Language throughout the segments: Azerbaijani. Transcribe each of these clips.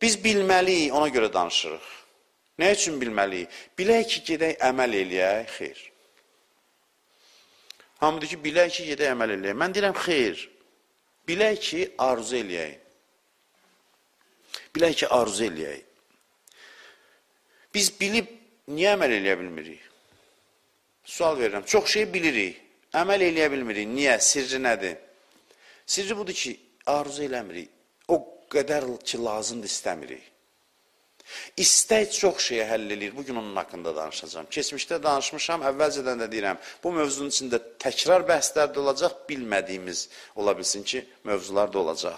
Biz bilməliyik, ona görə danışırıq. Nə üçün bilməliyik? Bilək ki, gedək əməl eləyək, xeyr. Hamıdır ki, bilək ki, gedək əməl eləyək. Mən deyirəm, xeyr. Bilək ki, arzu eləyək. Bilək ki, arzu eləyək. Biz bilib, niyə əməl eləyə bilmirik? Sual verirəm. Çox şey bilirik. Əməl eləyə bilmirik. Niyə? Sirri nədir? Sirri budur ki, arzu eləmirik. O qədər ki, lazımdır, istəmirik. İstək çox şeyə həll edir. Bugün onun haqqında danışacağım. Keçmişdə danışmışam, əvvəlcədən də deyirəm. Bu mövzunun içində təkrar bəhslər də olacaq, bilmədiyimiz ola bilsin ki, mövzular da olacaq.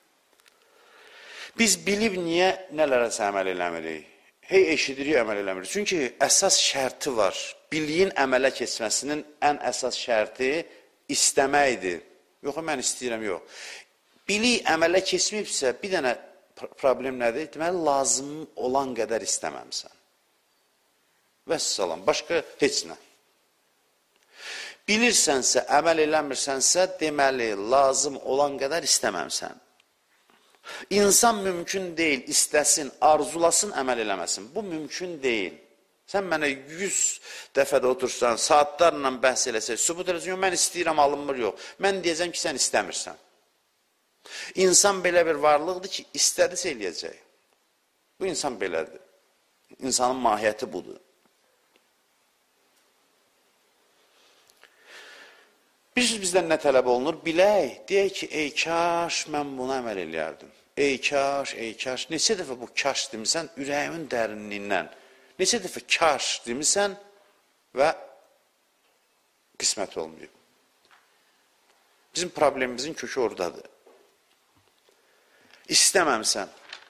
Biz bilib niyə nələrəsə əməl eləmirik? Hey, eşidirik, əməl eləmirik. Çünki əsas şərti var. Biliyin əmələ keçməsinin ən əsas şərti istəməkdir. Yox, mən istəyirəm, yox. Bilik əmələ keçməyibsə, bir dənə problem nədir? Deməli, lazım olan qədər istəməmsən. Vəssalam, başqa heç nə. Bilirsənsə, əməl eləmirsənsə, deməli, lazım olan qədər istəməmsən. İnsan mümkün deyil, istəsin, arzulasın, əməl eləməsin. Bu mümkün deyil. Sən mənə 100 dəfədə otursan, saatlarla bəhs eləsək, sübut eləsən, mən istəyirəm, alınmır, yox. Mən deyəcəm ki, sən istəmirsən. İnsan belə bir varlıqdır ki, istədisə eləyəcək. Bu insan belədir. İnsanın mahiyyəti budur. Bizdən nə tələb olunur? Bilək, deyək ki, ey kaş, mən buna əməl eləyərdim. Ey kaş, neçə dəfə bu kaş demisən, ürəyimin dərinliyindən. Neçə dəfə kaş demisən və qismət olmuyor. Bizim problemimizin kökü oradadır. İstəməmsən.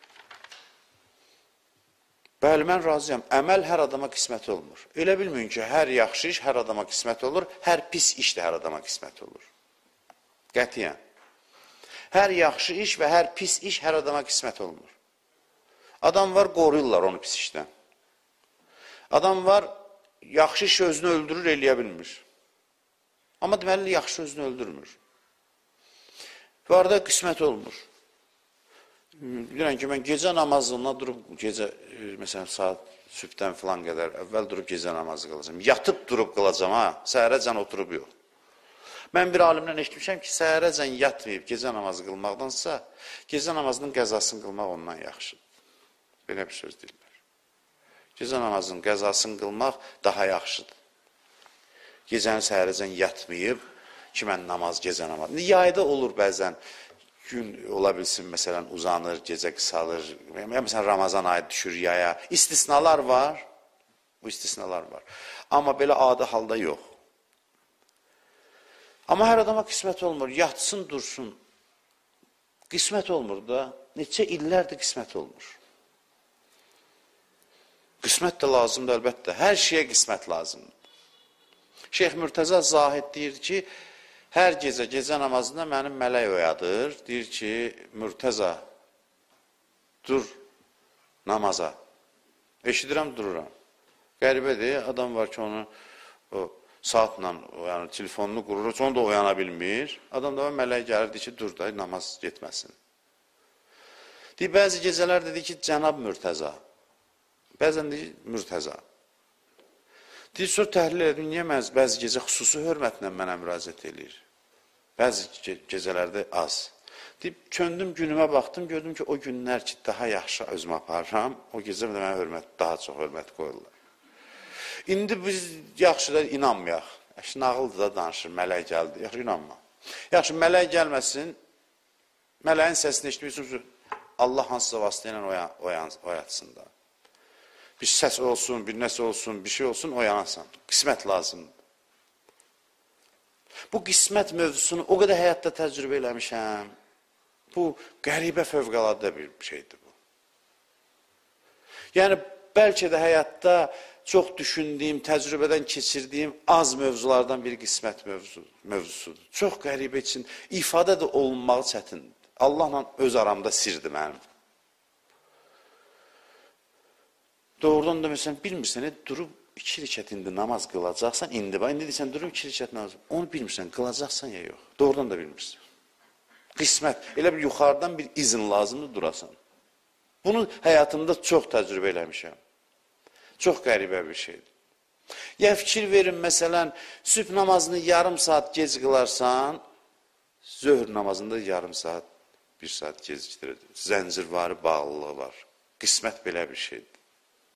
Bəli, mən razıyam. Əməl hər adama qismət olmur. Elə bilməyin ki, hər yaxşı iş hər adama qismət olur, hər pis iş də hər adama qismət olur. Qətiyyən. Hər yaxşı iş və hər pis iş hər adama qismət olmur. Adam var, qoruyurlar onu pis işdən. Adam var, yaxşı iş özünü öldürür, eləyə bilmir. Amma deməli, yaxşı özünü öldürmür. Var da qismət olmur. Bilirəm ki, mən gecə namazına durub, məsələn, saat sübhdən filan qədər əvvəl durub gecə namazı qılacam. Yatıb durub qılacam, ha, səhərəcən oturub yox. Mən bir alimdən eşitmişəm ki, səhərəcən yatmayıb gecə namazı qılmaqdansa, gecə namazının qəzasını qılmaq ondan yaxşıdır. Belə bir söz deyirlər. Gecə namazının qəzasını qılmaq daha yaxşıdır. Gecəni səhərəcən yatmayıb ki, mən namaz, gecə namazı. Yayda olur bəzən. Gün ola bilsin, məsələn, uzanır, gecə qısalır, məsələn, Ramazan ayı düşür yaya. İstisnalar var, bu istisnalar var. Amma belə adi halda yox. Amma hər adama qismət olmur, yatsın, dursun. Qismət olmur da, neçə illərdir qismət olmur. Qismət də lazımdır, əlbəttə, hər şeyə qismət lazımdır. Şeyx Mürtəza Zahid deyir ki, hər gecə namazında mənim mələk oyadır, deyir ki, Mürtəza, dur namaza. Eşidirəm, dururam. Qəribədir, adam var ki, onu saatla, yəni telefonunu qurur, onu da oyana bilmir. Adam da mələk gəlir, deyir ki, dur da, namaz getməsin. Deyir, bəzi gecələr dedi ki, Cənab Mürtəza. Bəzən deyir, Mürtəza. Deyir, sonra təhlil edim, niyə bəzi gecə xüsusi hörmətlə mənə müraciət edir? Bəzi gecələrdə az. Deyib, köndüm günümə baxdım, gördüm ki, o günlər ki, daha yaxşı özümə aparıram, o gecə mənə daha çox hörmət qoyurlar. İndi biz yaxşı da inanmayaq. Nağıldır da danışır, mələk gəldi. Yaxşı, inanma. Yaxşı, mələk gəlməsin, mələyin səsini eşitmiyorsunuz, Allah hansısa vasitə ilə oyatsın da. Bir səs olsun, bir nəsə olsun, bir şey olsun, oyanasan. Qismət lazımdır. Bu qismət mövzusunu o qədər həyatda təcrübə eləmişəm. Bu, qəribə fövqəladə bir şeydir bu. Yəni, bəlkə də həyatda çox düşündüyüm, təcrübədən keçirdiyim az mövzulardan bir qismət mövzusudur. Çox qəribə üçün, ifadə də olunmağı çətindir. Allahla öz aramda sirdir mənim. Doğrudan da məsələn, bilmirsən, durub 2 rükət indi namaz qılacaqsan, indi deyirsən, durub 2 rükət namaz, onu bilmirsən, qılacaqsan ya yox, doğrudan da bilmirsən. Qismət, elə bir yuxarıdan bir izin lazımdır durasan. Bunu həyatımda çox təcrübə eləmişəm. Çox qəribə bir şeydir. Ya fikir verin, məsələn, sübh namazını yarım saat gec qılarsan, zöhr namazında yarım saat, bir saat gecikdirir. Zəncirvari bağlılığı var. Qismət belə bir şeydir.